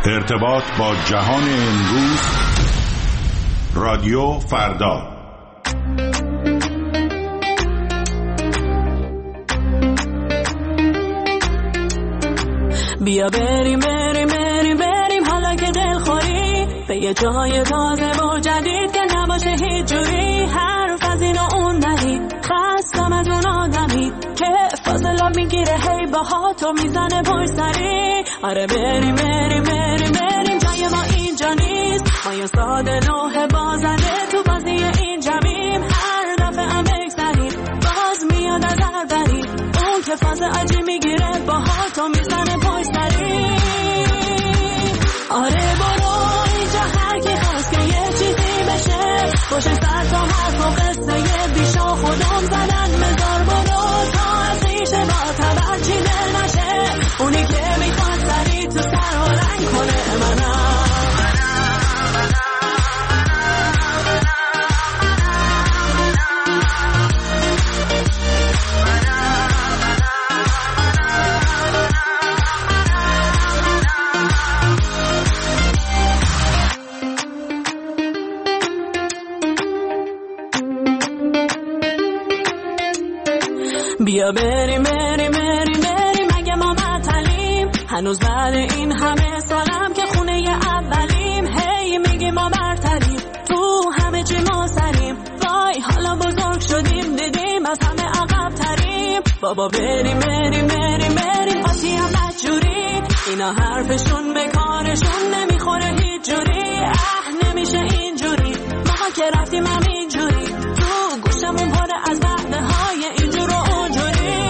ارتباط با جهان امروز. رادیو فردا. بیا بریم بریم بریم بریم حالا که دلخوری به یه جای تازه و جدید که نباشه هیچ جوری حرف از این و اون نهی. خستم از اون آدمی که فاصله میگیره هی باهاتو میزنه پشت سری. آره بریم بریم بریم بریم جای ما اینجا نیست. ما یه ساده لوح بازنده تو بازی این جمعیم. هر دفعه هم بگذریم باز میاد از هر بری. اون که فاز عجی میگیره باهاتو میزنه پشت سری. آره برو اینجا هر کی خواست که یه چیزی بشه باشه سر تا حرف و قصه یه بیشا خودم زدن مزار. برو تا از ریشه با تبر چی دل نشه. اونی که میخواد سری تو سر و رنگ کنه منم. بیا بریم بریم بریم بریم اگه ما معطلیم هنوز بعد این همه سالم که خونه ی اولیم. هی میگیم ما برتریم تو همه چی ما سریم. وای حالا بزرگ شدیم دیدیم از همه عقب تریم. بابا بریم بریم بریم بریم قاطی هم بدجوری. اینا حرفشون به کارشون نمیخوره هیچ جوری. نمیشه اینجوری ما که رفتیم همینجوری. تو گوشمون پاره از وعده های اینجور و اونجوری.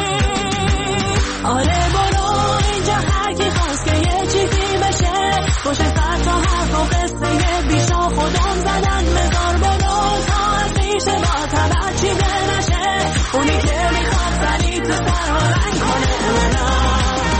آره برو اینجا هر کی خواست که یه چیزی بشه باشه سر تا حرف و قصه یه بیشا خودم زدن مزار. برو تا از ریشه با تبر چی دل نشه. اونی که میخواد سری تو سر و رنگ کنه منم.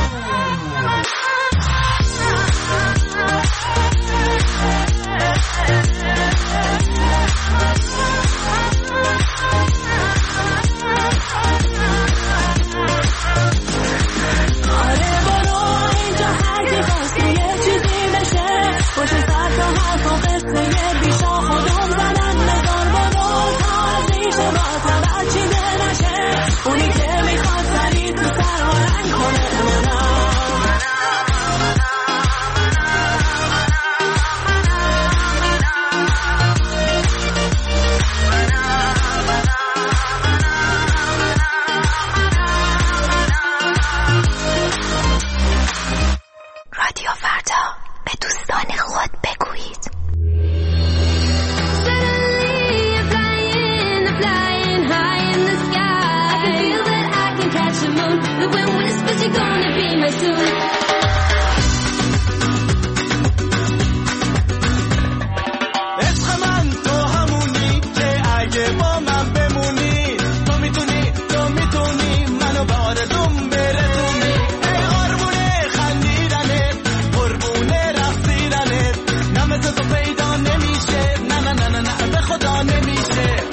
باشه سر تا حرف و قصه یه بیشا خودم زدن مزار. برو تا از ریشه با تبر چی دل نشه. اونی که میخواد سری تو سر و رنگ کنه منم. رادیو فردا به دوستان خود بگویید. عشق من تو همونی که اگه با من بمونی تو میتونی منو به آرزوم برسونی. ای قربونه خندیدنت قربونه رقصیدنت نه مثل تو پیدا نمیشه. نه نه نه نه نه به خدا نمیشه.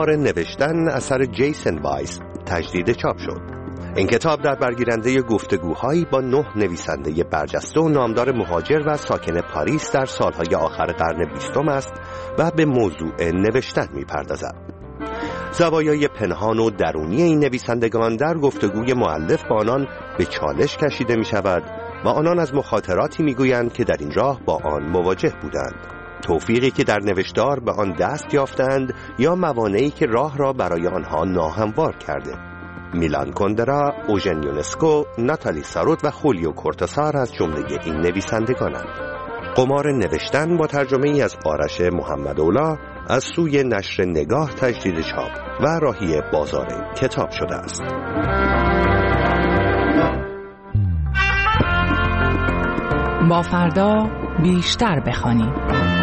قمار نوشتن اثر جیسن وایس تجدید چاپ شد. این کتاب در برگیرنده گفتگوهایی با 9 نویسنده برجسته و نامدار مهاجر و ساکن پاریس در سالهای آخر قرن 20 است و به موضوع نوشتن می‌پردازد. زوایای پنهان و درونی این نویسندگان در گفتگوی مؤلف با آنان به چالش کشیده می‌شود و آنان از مخاطراتی می‌گویند که در این راه با آن مواجه بودند، توفیقی که در نوشتار به آن دست یافتند یا موانعی که راه را برای آنها ناهموار کرده. میلان کندرا، اوژن یونسکو، ناتالی سارود و خولیو کورتاسار از جمله این نویسندگانند. قمار نوشتن با ترجمه ای از آرش محمدولا از سوی نشر نگاه تجدید چاپ و راهی بازار کتاب شده است. با فردا بیشتر بخوانیم.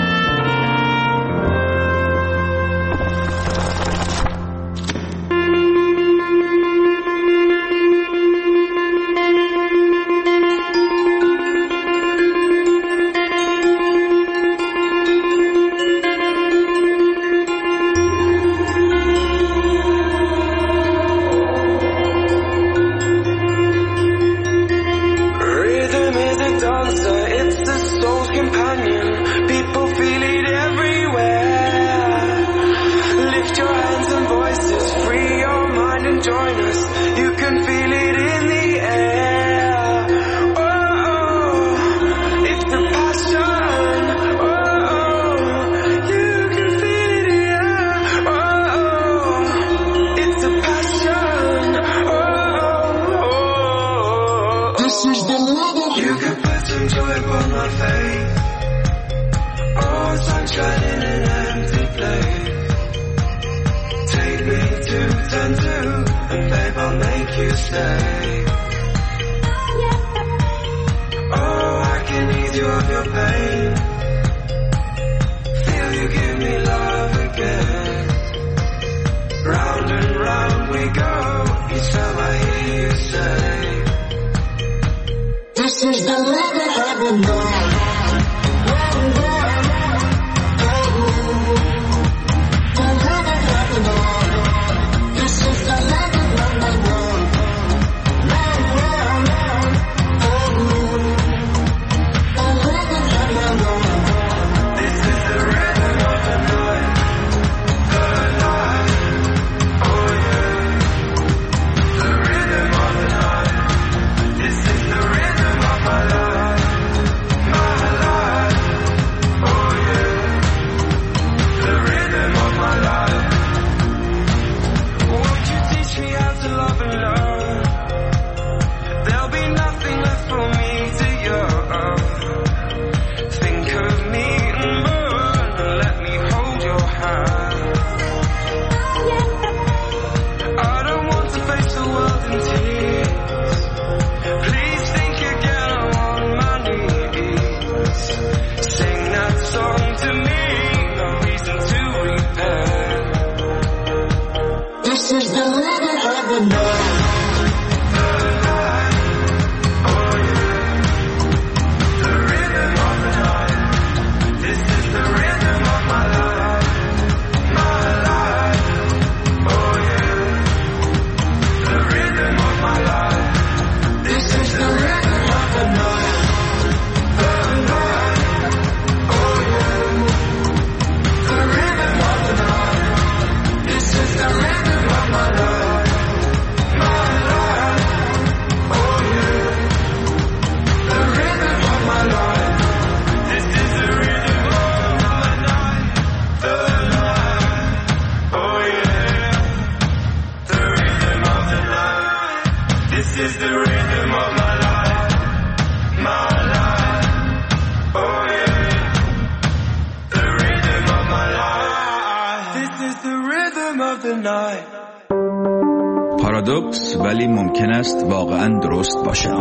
پارادوکس ولی ممکن است واقعا درست باشد.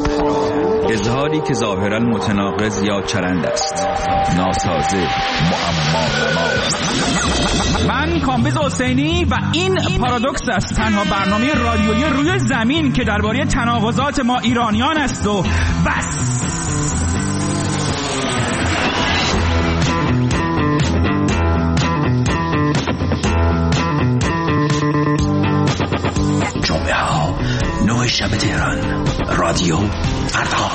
اظهاری که ظاهرا متناقض یا چرند است، ناسازه، معما. من کامبیز حسینی و این پارادوکس است، تنها برنامه رادیویی روی زمین که درباره تناقضات ما ایرانیان است و بس. جمعه ها 9 شب تهران. رادیو فردا.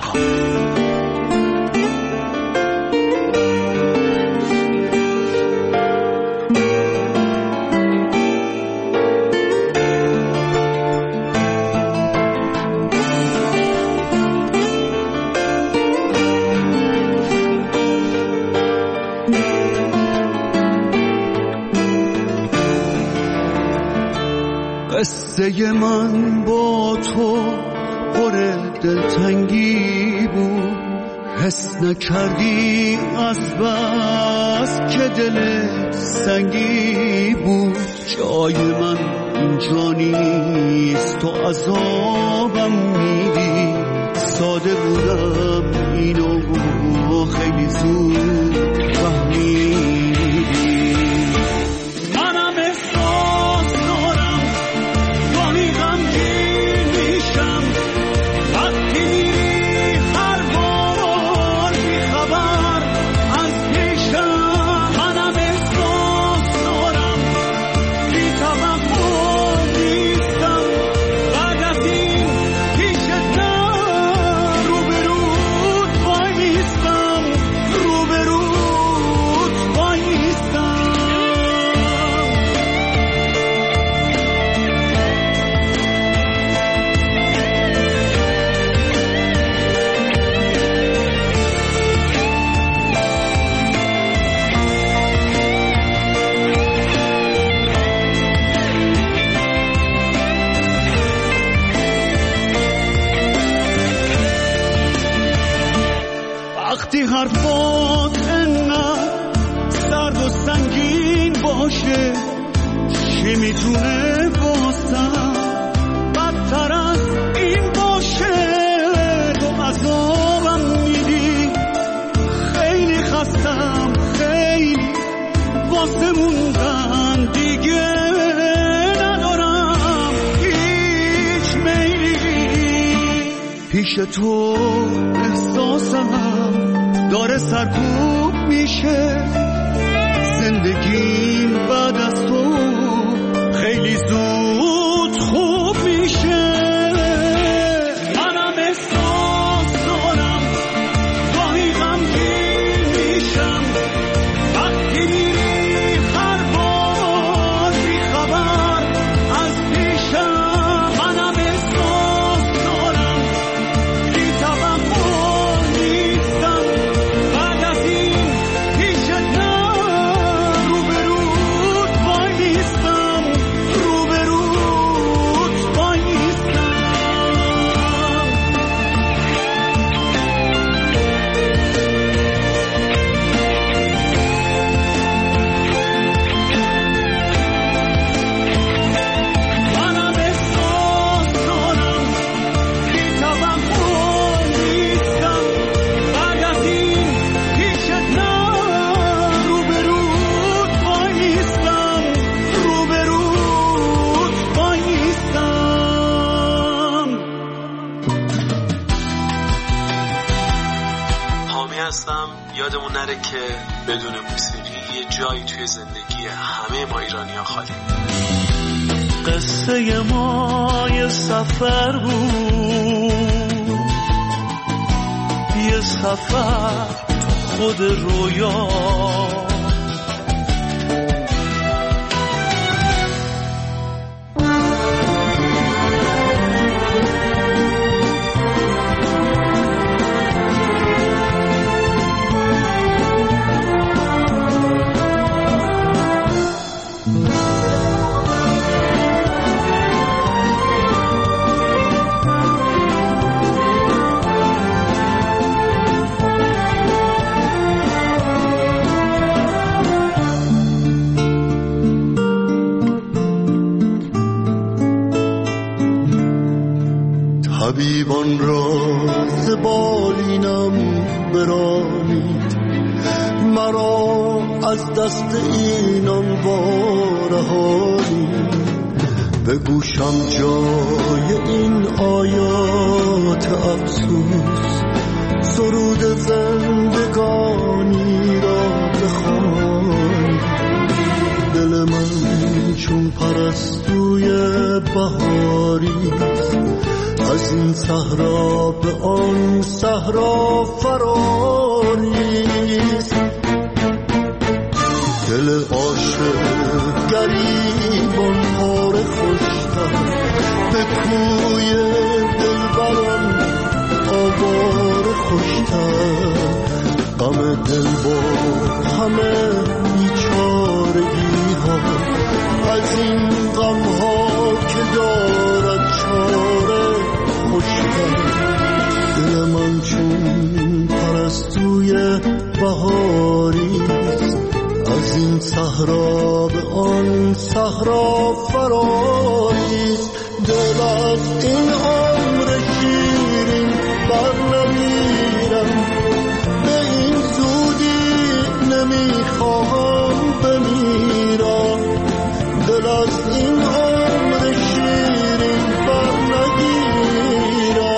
قصه من با تو پر دلتنگی بود، حس نکردی از بس که دلت سنگی بود. جای من اینجا نیست، تو عذابم میدی. ساده بودم اینو خیلی زود فهمیدی. منم احساس دارم گاهی غمگین میشم وقتی میری هر بار بیخبر از پیشم. منم احساس دارم بی توقع نیستم بعد از این پیشت نه روبروت وای نیستم، روبروت وای نیستم. وقتی حرفات انقدر سرد و سنگین باشه، چی میتونه واسم بدتر از این باشه؟ تو عذابم میدی، خیلی خستم، خیلی واسه موندن دیگه ندارم هیچ میلی. پیش تو احساسم داره سرکوب میشه، زندگیم بعد از تو خیلی زود خوب میشه. منم احساس دارم گاهی غمگین میشم وقتی میری هر بار بیخبر از پیشم. منم احساس دارم بی توقع نیستم بعد از این پیشت نه روبروت وای نیستم، روبروت وای نیستم. منم احساس دارم بی توقع نیستم بعد از این پیشت نه روبروت وای نیستم، روبروت وای نیستم. حامی هستم. یادمون نره که بدون موسیقی یه جایی توی زندگی همه ما ایرانی‌ها خالی. قصه ما یه سفر بود، یه سفر خود رویا. طبیبان را ز بالینم برانید، مرا از دست اینان وارهانید. به گوشم جای این آیات افسوس، سرود زندگانی را بخوانید. دل من چون پرستوی بهاریست، از این صحرا به آن صحرا فراریست. دل عاشق گریبان پاره خوشتر، به کوی دلبران آواره خوشتر. غم دل با همه بیچارگی ها، از این غم ها که دارد چاره خوشتر. دل من چون پرستوی بهاریست، از این صحرا به آن صحرا فراریست. دل از این عمر شیرین بر نمیرم، به این زودی نمیخواهم بمیرم. دل از این عمر شیرین بر نگیرم.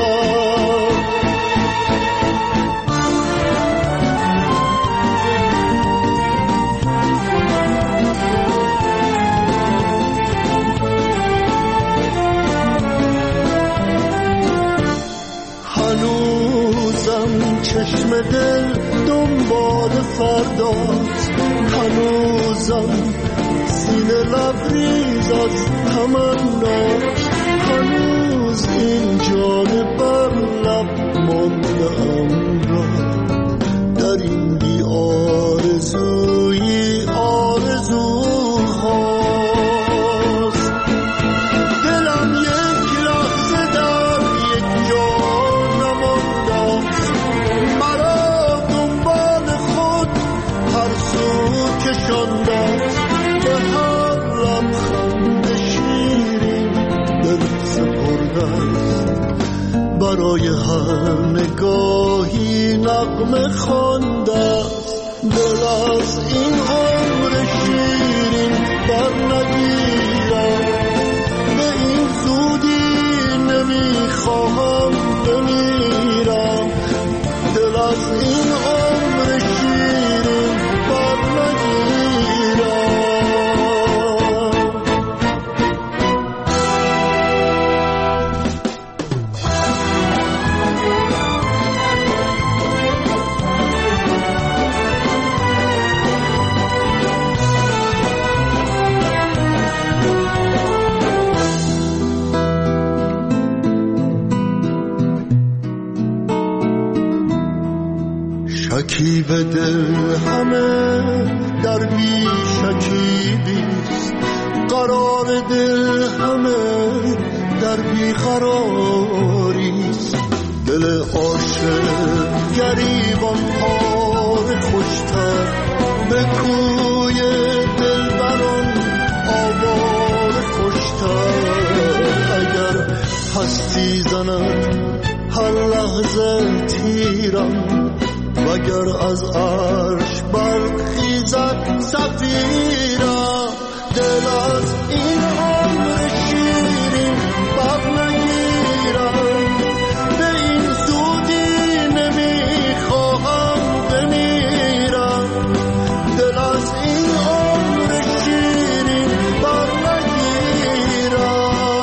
چشم دل دنبال فرداست، هنوزم سینه لبریز از تمناست. هنوز این جان بر لب مانده ام را، در این بی آرزویی آرزوهاست. دلم یک لحظه در یک جا نمانده، مرا دنبال خود هر سو کشانده. به هر لبخند شیرین دل سپرده است، برای هر نگاهی نغمه خوانده است. دل از این عمر شیرین بر نگیرم، به این زودی نمیخواهم بمیرم. دل از این عمر شیرین بر نگیرم. شکیب دل همه در بی شکیبیست، قرار دل همه در بی قراریست. دل عاشق گریبان پاره خوشتر، به کوی دلبران آواره خوشتر. اگر هستی زند هر لحظه تیرم، وگر از عرش برخیزد صفیرم. دل از این عمر شیرین بر نگیرم، به این زودی نمیخواهم بمیرم. دل از این عمر شیرین بر نگیرم.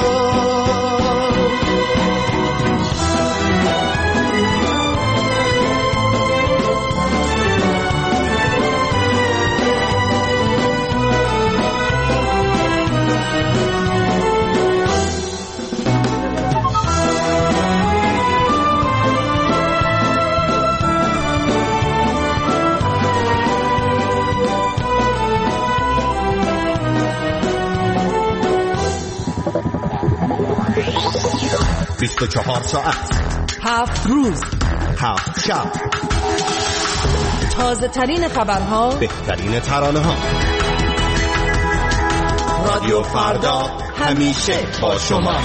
چهار ساعت 7 روز 7 شب، تازه ترین خبرها، بهترین ترانه ها. رادیو فردا همیشه با شما.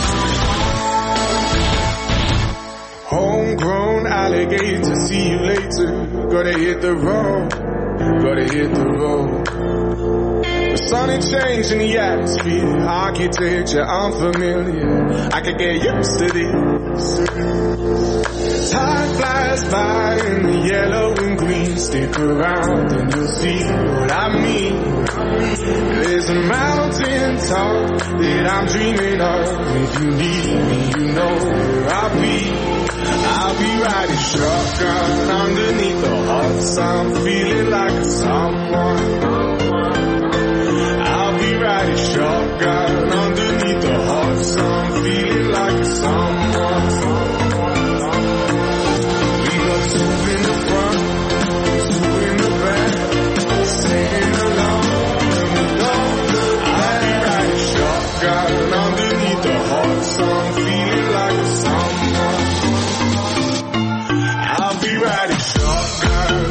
Homegrown alligator, see you later. Gotta hit the road, gotta hit the road. The sun ain't changing the atmosphere, architecture unfamiliar. I could get used to this. Time flies by in the yellow and green. Stick around and you'll see what I mean. There's a mountain top that I'm dreaming of. If you need me, you know where I'll be. I'll be riding shotgun underneath the hot sun, feeling like a someone. I'll be riding shotgun underneath the hot sun, feeling like a someone. We got two in the front, two in the back, singing along, and we don't look back. I'll be riding shotgun underneath the hot sun, feeling like a someone. I'll be riding shotgun.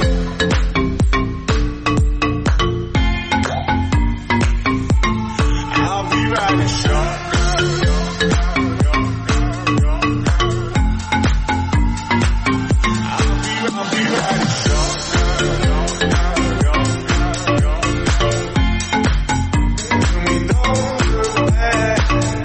I'll be riding shotgun. I'll be riding shotgun. We don't look back.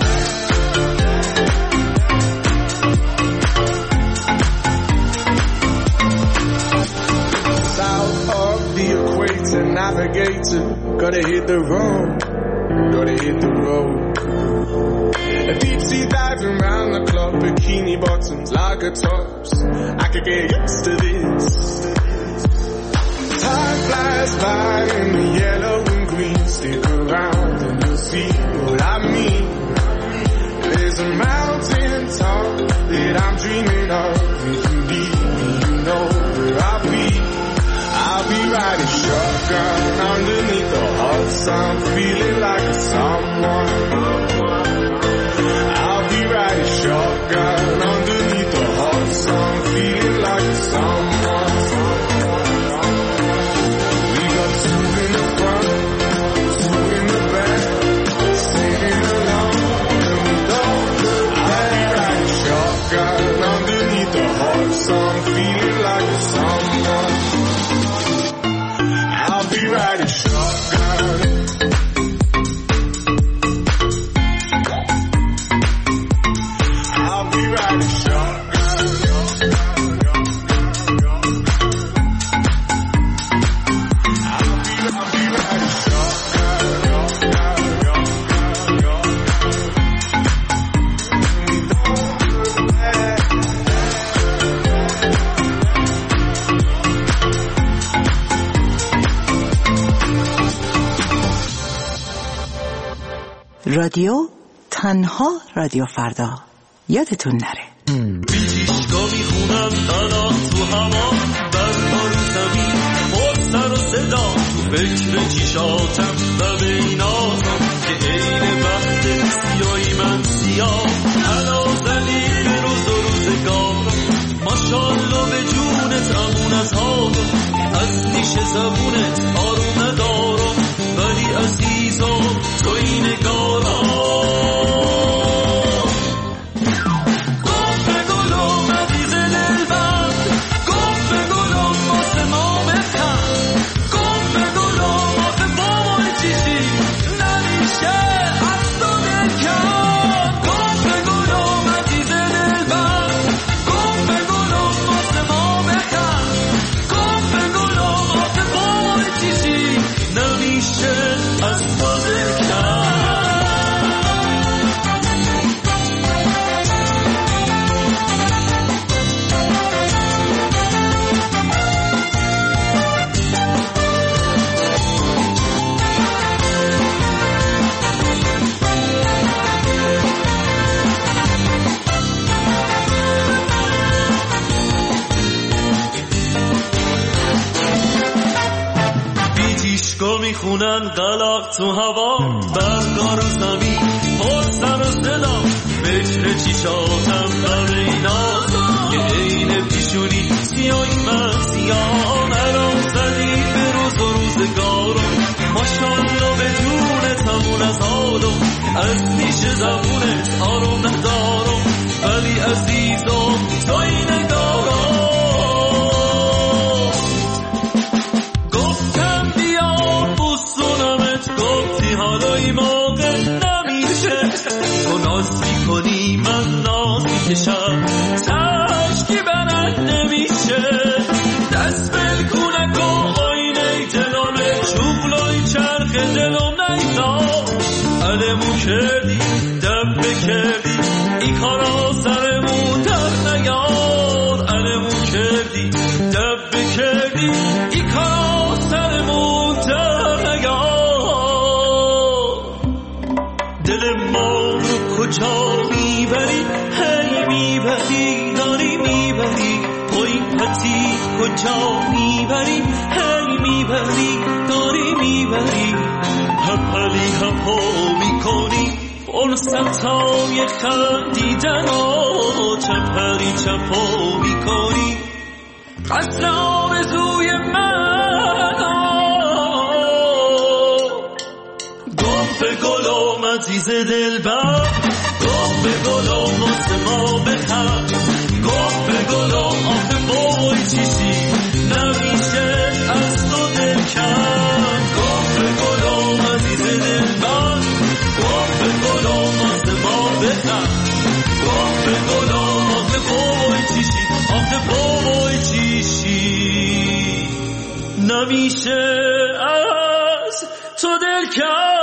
South of the equator, navigator, gotta hit the road, gotta hit the road. A deep sea diving round the clock, bikini bottoms, lager tops, I could get used to this. Time flies by in the yellow and green. Stick around and you'll see what I mean. There's a mountain top that I'm dreaming of. If you need me, you know where I'll be. I'll be riding shotgun underneath the hot sun, feeling like a someone. I'll be riding shotgun underneath the hot sun, feeling like a someone. We got two in the front, two in the back, singing along, and we don't look back. I'll be riding shotgun underneath the hot sun, feeling like a someone. I'll be riding shotgun. I'll be riding shotgun. I'll be riding We don't look back. رادیو تنها رادیو فردا یادتون نره. بیتیشگا میخونم تنها تو هوا برها رو زمین پر سر و صدا تو فکر چیشاتم و بیناتم که عین وقت سیایی من سیاه حالا زنی به روز و روزگارم ماشالله به جونت امون از حالم از نیش زبونت آروم ندارم ولی عزیزم تو این نگارم میخونن قلق تو هوا برگار و زمین پر سر و صدا فکر چیشاتم بر اینازم که عین پیشونی سیایی من سیاه مرا زدی به روز و روزگارم ماشالله به جون تمون از حالم از نیش زبونت آروم ندارم ولی عزیزم تو این نگارم حالا این موقع نمیشه تو ناز میکنی من ناز میکشم تشکی برنده میشه دست بلکونک و آینه دلامه چوبلای چرخ دلم نیدا علمو کردی دب بکردی ای کارا سرمون در نیار علمو کردی دب بکردی ای کارا سرمون در نیار دل ما رو کجا میبری هی میبری داری میبری پایین پتی کجا میبری هی میبری داری میبری هپلی هپو میکنی فرصتای خندیدن و چپری چپو میکنی قصر آرزوی من گم به گلم عزیز دلبر گم به گلم واسه ما بخند گم به گلم آخه بای چیشی نمیشه از تو دل کن گم به گلم عزیز دلبر گم به گلم واسه ما بخند گم به گلم آخه بای چیشی آخه بای چیشی نمیشه از تو دل کن